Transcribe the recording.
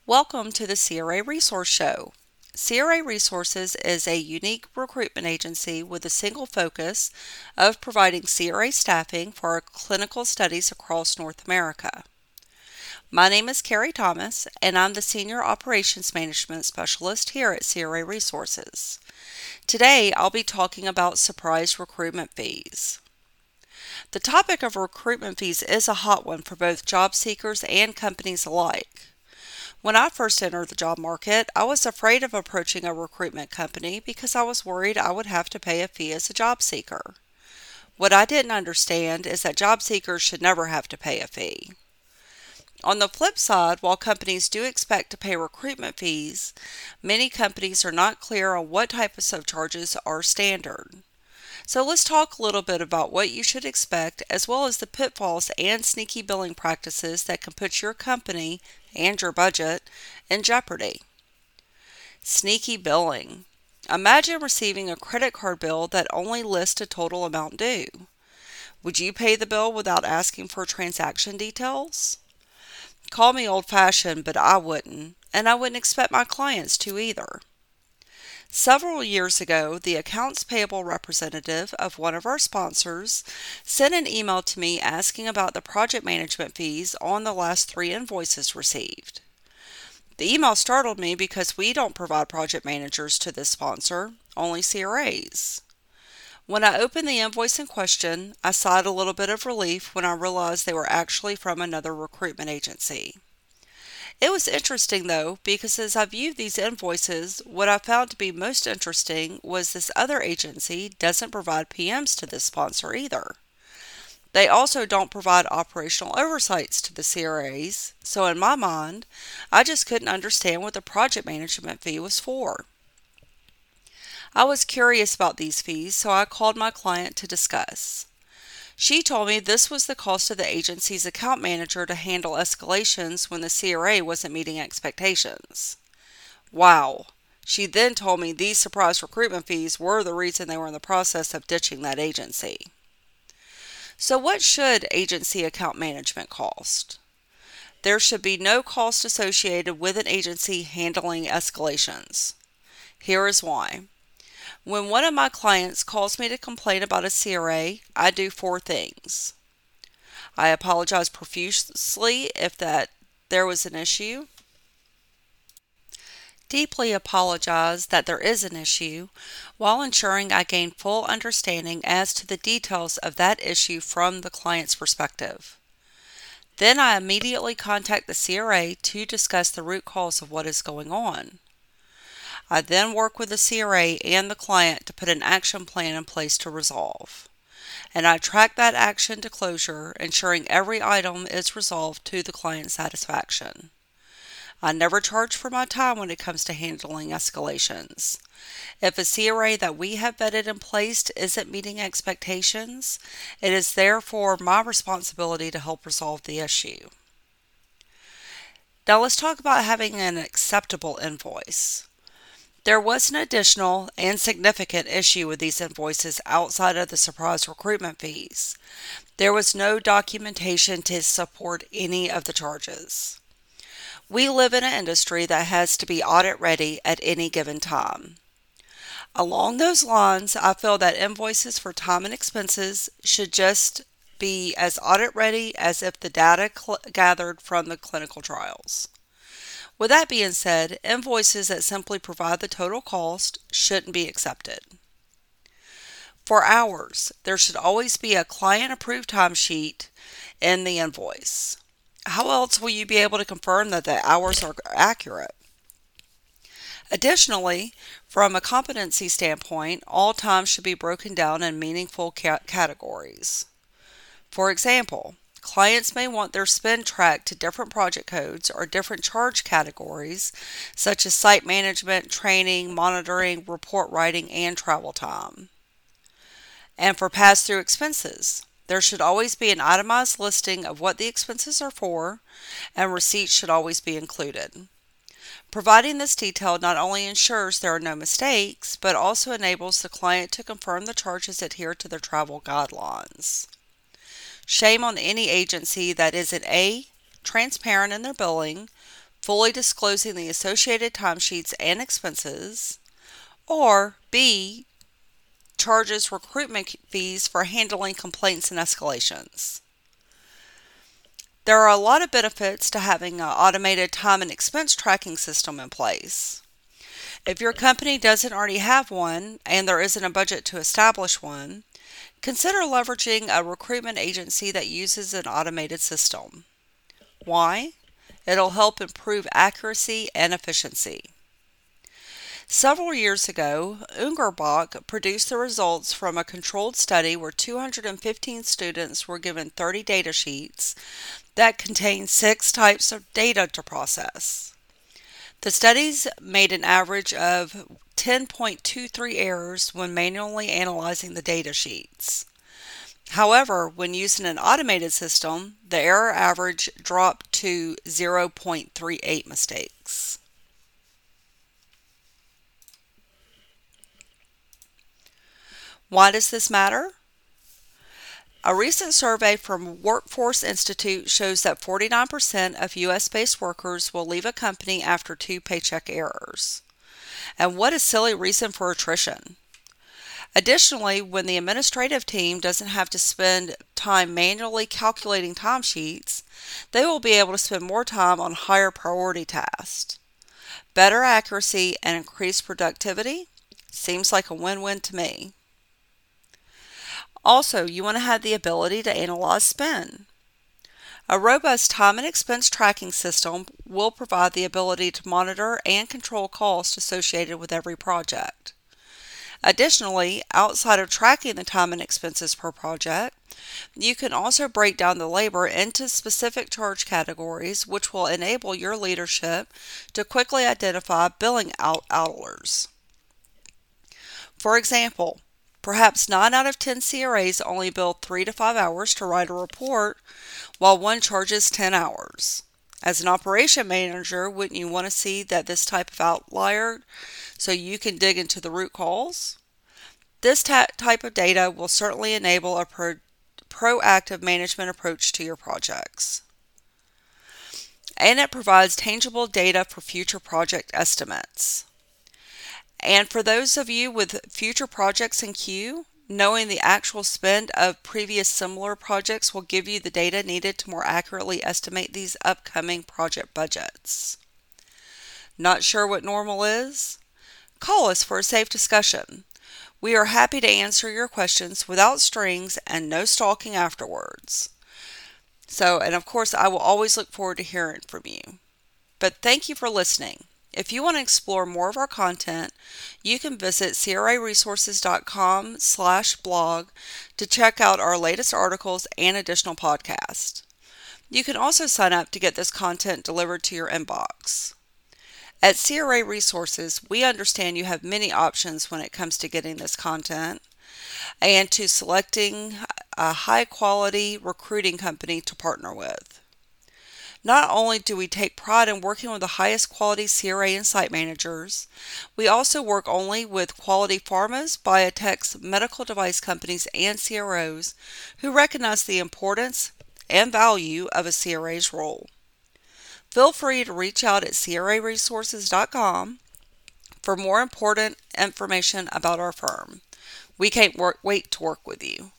Welcome to the CRA Resource Show. CRA Resources is a unique recruitment agency with a single focus of providing CRA staffing for our clinical studies across North America. My name is Carrie Thomas, and I'm the Senior Operations Management Specialist here at CRA Resources. Today, I'll be talking about surprise recruitment fees. The topic of recruitment fees is a hot one for both job seekers and companies alike. When I first entered the job market, I was afraid of approaching a recruitment company because I was worried I would have to pay a fee as a job seeker. What I didn't understand is that job seekers should never have to pay a fee. On the flip side, while companies do expect to pay recruitment fees, many companies are not clear on what types of charges are standard. So let's talk a little bit about what you should expect, as well as the pitfalls and sneaky billing practices that can put your company and your budget in jeopardy. Sneaky billing. Imagine receiving a credit card bill that only lists a total amount due. Would you pay the bill without asking for transaction details? Call me old-fashioned, but I wouldn't, and I wouldn't expect my clients to either. Several years ago, the accounts payable representative of one of our sponsors sent an email to me asking about the project management fees on the last 3 invoices received. The email startled me because we don't provide project managers to this sponsor, only CRAs. When I opened the invoice in question, I sighed a little bit of relief when I realized they were actually from another recruitment agency. It was interesting though, because as I viewed these invoices, what I found to be most interesting was this other agency doesn't provide PMs to this sponsor either. They also don't provide operational oversights to the CRAs, so in my mind, I just couldn't understand what the project management fee was for. I was curious about these fees, so I called my client to discuss. She told me this was the cost of the agency's account manager to handle escalations when the CRA wasn't meeting expectations. Wow. She then told me these surprise recruitment fees were the reason they were in the process of ditching that agency. So what should agency account management cost? There should be no cost associated with an agency handling escalations. Here is why. When one of my clients calls me to complain about a CRA, I do 4 things. I apologize profusely if there was an issue. Deeply apologize that there is an issue, while ensuring I gain full understanding as to the details of that issue from the client's perspective. Then I immediately contact the CRA to discuss the root cause of what is going on. I then work with the CRA and the client to put an action plan in place to resolve. And I track that action to closure, ensuring every item is resolved to the client's satisfaction. I never charge for my time when it comes to handling escalations. If a CRA that we have vetted and placed isn't meeting expectations, it is therefore my responsibility to help resolve the issue. Now let's talk about having an acceptable invoice. There was an additional and significant issue with these invoices outside of the surprise recruitment fees. There was no documentation to support any of the charges. We live in an industry that has to be audit ready at any given time. Along those lines, I feel that invoices for time and expenses should just be as audit ready as if the data gathered from the clinical trials. With that being said, invoices that simply provide the total cost shouldn't be accepted. For hours, there should always be a client-approved timesheet in the invoice. How else will you be able to confirm that the hours are accurate? Additionally, from a competency standpoint, all time should be broken down in meaningful categories. For example, clients may want their spend tracked to different project codes or different charge categories, such as site management, training, monitoring, report writing, and travel time. And for pass-through expenses, there should always be an itemized listing of what the expenses are for, and receipts should always be included. Providing this detail not only ensures there are no mistakes, but also enables the client to confirm the charges adhere to their travel guidelines. Shame on any agency that isn't A, transparent in their billing, fully disclosing the associated timesheets and expenses, or B, charges recruitment fees for handling complaints and escalations. There are a lot of benefits to having an automated time and expense tracking system in place. If your company doesn't already have one and there isn't a budget to establish one, consider leveraging a recruitment agency that uses an automated system. Why? It'll help improve accuracy and efficiency. Several years ago, Ungerbach produced the results from a controlled study where 215 students were given 30 data sheets that contained 6 types of data to process. The studies made an average of 10.23 errors when manually analyzing the data sheets. However, when using an automated system, the error average dropped to 0.38 mistakes. Why does this matter? A recent survey from Workforce Institute shows that 49% of U.S.-based workers will leave a company after 2 paycheck errors. And what a silly reason for attrition. Additionally, when the administrative team doesn't have to spend time manually calculating timesheets, they will be able to spend more time on higher priority tasks. Better accuracy and increased productivity? Seems like a win-win to me. Also, you want to have the ability to analyze spend. A robust time and expense tracking system will provide the ability to monitor and control costs associated with every project. Additionally, outside of tracking the time and expenses per project, you can also break down the labor into specific charge categories, which will enable your leadership to quickly identify billing outliers. For example, perhaps 9 out of 10 CRAs only bill 3 to 5 hours to write a report, while one charges 10 hours. As an operation manager, wouldn't you want to see that this type of outlier so you can dig into the root cause? This type of data will certainly enable a proactive management approach to your projects. And it provides tangible data for future project estimates. And for those of you with future projects in queue, knowing the actual spend of previous similar projects will give you the data needed to more accurately estimate these upcoming project budgets. Not sure what normal is? Call us for a safe discussion. We are happy to answer your questions without strings and no stalking afterwards. And of course, I will always look forward to hearing from you. But thank you for listening. If you want to explore more of our content, you can visit craresources.com/blog to check out our latest articles and additional podcasts. You can also sign up to get this content delivered to your inbox. At CRA Resources, we understand you have many options when it comes to getting this content and to selecting a high-quality recruiting company to partner with. Not only do we take pride in working with the highest quality CRA and site managers, we also work only with quality pharmas, biotechs, medical device companies, and CROs who recognize the importance and value of a CRA's role. Feel free to reach out at craresources.com for more important information about our firm. We can't wait to work with you.